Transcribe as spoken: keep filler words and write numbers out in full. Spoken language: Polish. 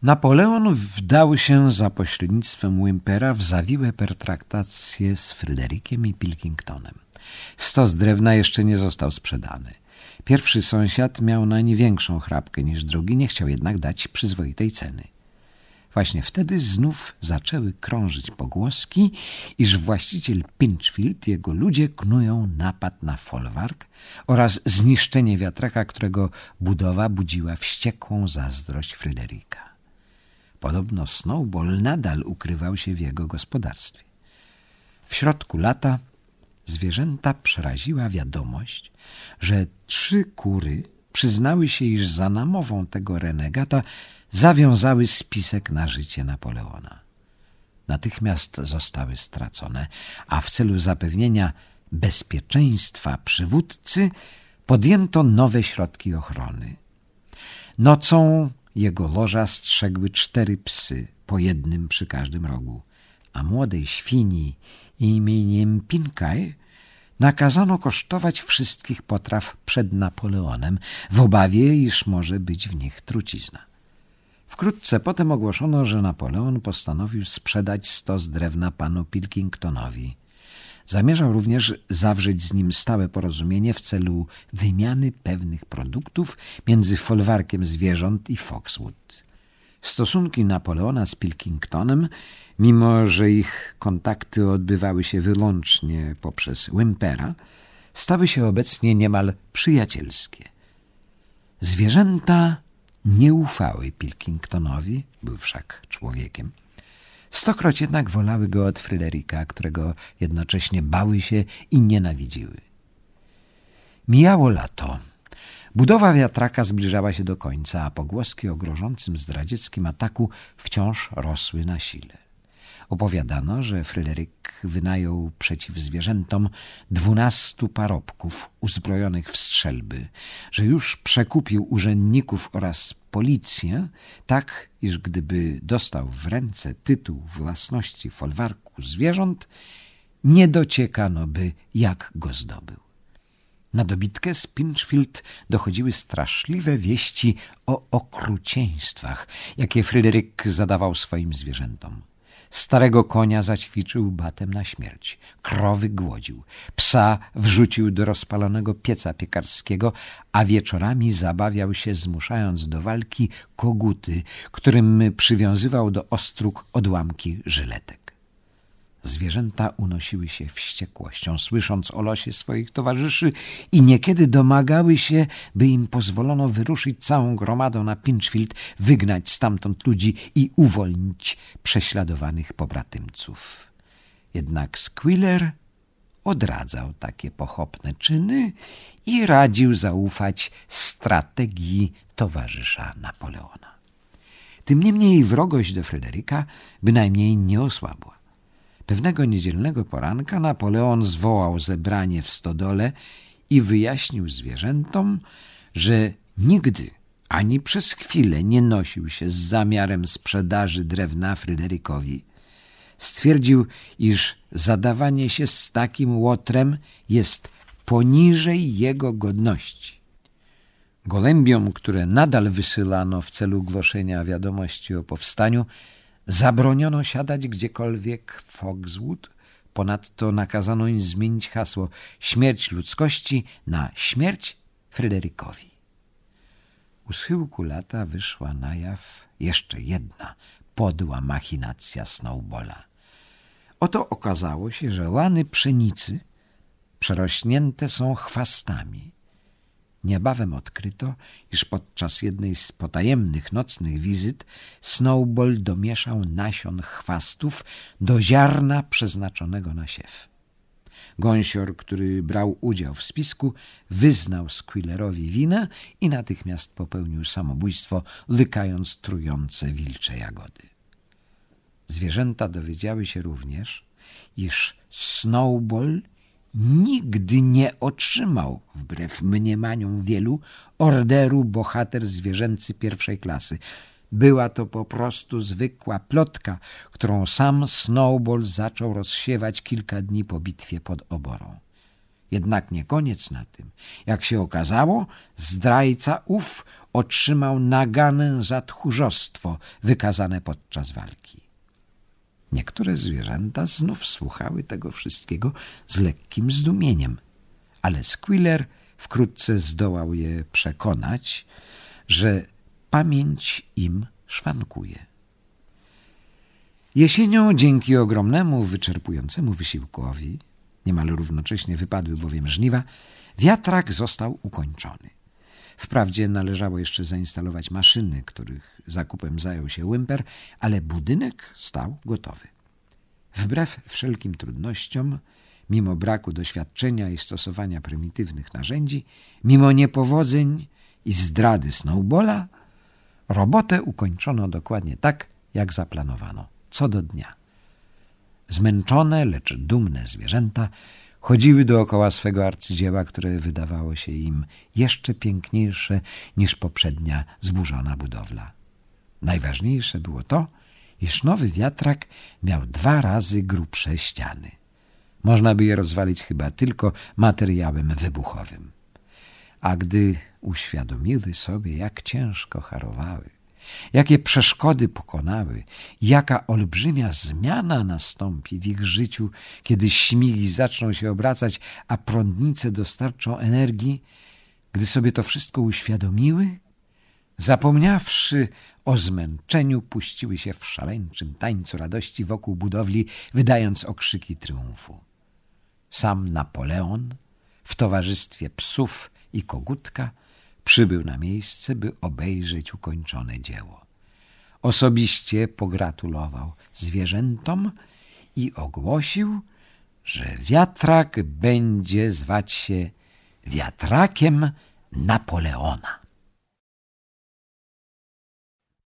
Napoleon wdał się za pośrednictwem Wimpera w zawiłe pertraktacje z Fryderykiem i Pilkingtonem. Stos drewna jeszcze nie został sprzedany. Pierwszy sąsiad miał nań większą chrapkę niż drugi, nie chciał jednak dać przyzwoitej ceny. Właśnie wtedy znów zaczęły krążyć pogłoski, iż właściciel Pinchfield i jego ludzie knują napad na folwark oraz zniszczenie wiatraka, którego budowa budziła wściekłą zazdrość Fryderyka. Podobno Snowball nadal ukrywał się w jego gospodarstwie. W środku lata zwierzęta przeraziła wiadomość, że trzy kury przyznały się, iż za namową tego renegata zawiązały spisek na życie Napoleona. Natychmiast zostały stracone, a w celu zapewnienia bezpieczeństwa przywódcy podjęto nowe środki ochrony. Nocą jego loża strzegły cztery psy, po jednym przy każdym rogu, a młodej świni imieniem Pinkaj nakazano kosztować wszystkich potraw przed Napoleonem w obawie, iż może być w nich trucizna. Wkrótce potem ogłoszono, że Napoleon postanowił sprzedać stos drewna panu Pilkingtonowi. Zamierzał również zawrzeć z nim stałe porozumienie w celu wymiany pewnych produktów między folwarkiem zwierząt i Foxwood. Stosunki Napoleona z Pilkingtonem, mimo że ich kontakty odbywały się wyłącznie poprzez Wimpera, stały się obecnie niemal przyjacielskie. Zwierzęta nie ufały Pilkingtonowi, był wszak człowiekiem. Stokroć jednak wolały go od Fryderyka, którego jednocześnie bały się i nienawidziły. Mijało lato. Budowa wiatraka zbliżała się do końca, a pogłoski o grożącym zdradzieckim ataku wciąż rosły na sile. Opowiadano, że Fryderyk wynajął przeciw zwierzętom dwunastu parobków uzbrojonych w strzelby, że już przekupił urzędników oraz policję, tak iż gdyby dostał w ręce tytuł własności folwarku zwierząt, nie dociekano by, jak go zdobył. Na dobitkę z Pinchfield dochodziły straszliwe wieści o okrucieństwach, jakie Fryderyk zadawał swoim zwierzętom. Starego konia zaćwiczył batem na śmierć, krowy głodził, psa wrzucił do rozpalonego pieca piekarskiego, a wieczorami zabawiał się, zmuszając do walki koguty, którym przywiązywał do ostróg odłamki żyletek. Zwierzęta unosiły się wściekłością, słysząc o losie swoich towarzyszy i niekiedy domagały się, by im pozwolono wyruszyć całą gromadą na Pinchfield, wygnać stamtąd ludzi i uwolnić prześladowanych pobratymców. Jednak Squealer odradzał takie pochopne czyny i radził zaufać strategii towarzysza Napoleona. Tym niemniej wrogość do Fryderyka bynajmniej nie osłabła. Pewnego niedzielnego poranka Napoleon zwołał zebranie w stodole i wyjaśnił zwierzętom, że nigdy ani przez chwilę nie nosił się z zamiarem sprzedaży drewna Fryderykowi. Stwierdził, iż zadawanie się z takim łotrem jest poniżej jego godności. Gołębiom, które nadal wysyłano w celu głoszenia wiadomości o powstaniu, zabroniono siadać gdziekolwiek w Foxwood, ponadto nakazano im zmienić hasło „Śmierć ludzkości” na „Śmierć Fryderykowi”. U schyłku lata wyszła na jaw jeszcze jedna podła machinacja Snowballa. Oto okazało się, że łany pszenicy przerośnięte są chwastami. Niebawem odkryto, iż podczas jednej z potajemnych nocnych wizyt Snowball domieszał nasion chwastów do ziarna przeznaczonego na siew. Gąsior, który brał udział w spisku, wyznał Squealerowi winę i natychmiast popełnił samobójstwo, lykając trujące wilcze jagody. Zwierzęta dowiedziały się również, iż Snowball nigdy nie otrzymał, wbrew mniemaniom wielu, orderu bohater zwierzęcy pierwszej klasy. Była to po prostu zwykła plotka, którą sam Snowball zaczął rozsiewać kilka dni po bitwie pod Oborą. Jednak nie koniec na tym. Jak się okazało, zdrajca ów otrzymał naganę za tchórzostwo wykazane podczas walki. Niektóre zwierzęta znów słuchały tego wszystkiego z lekkim zdumieniem, ale Squealer wkrótce zdołał je przekonać, że pamięć im szwankuje. Jesienią, dzięki ogromnemu, wyczerpującemu wysiłkowi, niemal równocześnie wypadły bowiem żniwa, wiatrak został ukończony. Wprawdzie należało jeszcze zainstalować maszyny, których zakupem zajął się Whymper, ale budynek stał gotowy. Wbrew wszelkim trudnościom, mimo braku doświadczenia i stosowania prymitywnych narzędzi, mimo niepowodzeń i zdrady Snowballa, robotę ukończono dokładnie tak, jak zaplanowano, co do dnia. Zmęczone, lecz dumne zwierzęta chodziły dookoła swego arcydzieła, które wydawało się im jeszcze piękniejsze niż poprzednia zburzona budowla. Najważniejsze było to, iż nowy wiatrak miał dwa razy grubsze ściany. Można by je rozwalić chyba tylko materiałem wybuchowym. A gdy uświadomiły sobie, jak ciężko harowały, jakie przeszkody pokonały, jaka olbrzymia zmiana nastąpi w ich życiu, kiedy śmigi zaczną się obracać, a prądnice dostarczą energii, gdy sobie to wszystko uświadomiły, zapomniawszy o zmęczeniu, puściły się w szaleńczym tańcu radości wokół budowli, wydając okrzyki triumfu. Sam Napoleon w towarzystwie psów i kogutka przybył na miejsce, by obejrzeć ukończone dzieło. Osobiście pogratulował zwierzętom i ogłosił, że wiatrak będzie zwać się wiatrakiem Napoleona.